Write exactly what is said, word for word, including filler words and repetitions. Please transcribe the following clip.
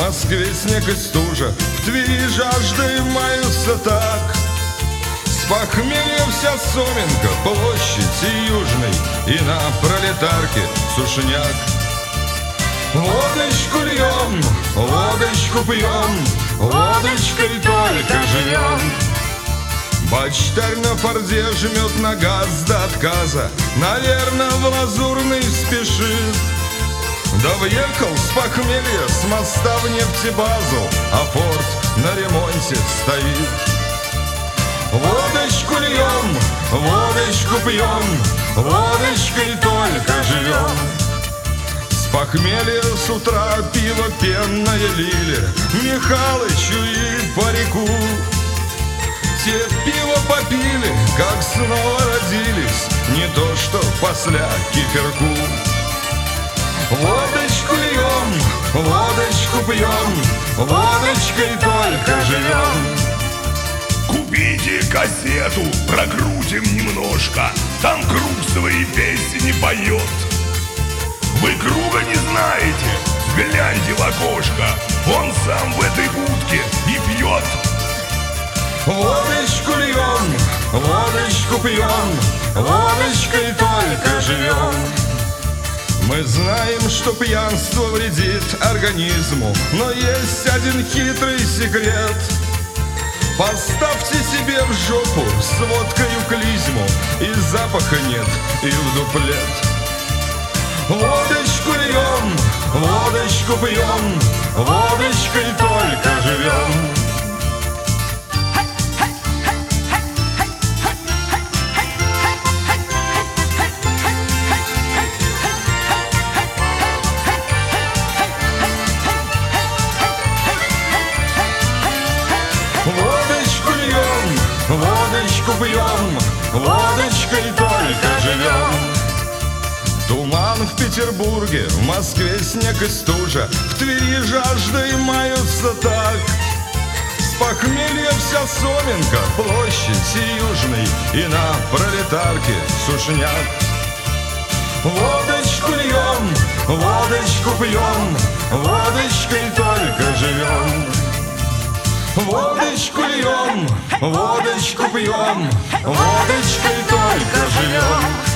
Москве снег и стужа, в Твери жаждой маются так. С похмелья вся Соменка, площадь и Южный, и на Пролетарке сушняк. Водочку льем, водочку пьем, водочкой только живем. Бочтарь на форде жмет на газ до отказа, наверно, в Лазурный спешит. Да въехал с похмелья с моста в нефтебазу, а форт на ремонте стоит. Водочку льем, водочку пьем, водочкой только живем. С похмелья с утра пиво пенное лили Михалычу и парику. Те пиво попили, как снова родились, не то что после киферку. Водочку льем, водочку пьем, водочкой только живем. Купите кассету, прокрутим немножко, там Круг свои песни поет. Вы Круга не знаете? Гляньте в окошко, он сам в этой будке и пьет. Водочку льем, водочку пьем, водочкой только живем. Мы знаем, что пьянство вредит организму, но есть один хитрый секрет. Поставьте себе в жопу с водкою клизму, и запаха нет, и в дуплет. Водочку льем, водочку пьем, водочкой только живем. Водочку льем, водочку пьем, водочкой только живем. Туман в Петербурге, в Москве снег и стужа, в Твери жаждой маются так. С похмелья вся Соменка, площадь и Южный, и на Пролетарке сушняк. Водочку льем, водочку пьем, водочкой только живем. Водочку льем, водочку пьем, водочкой только живем.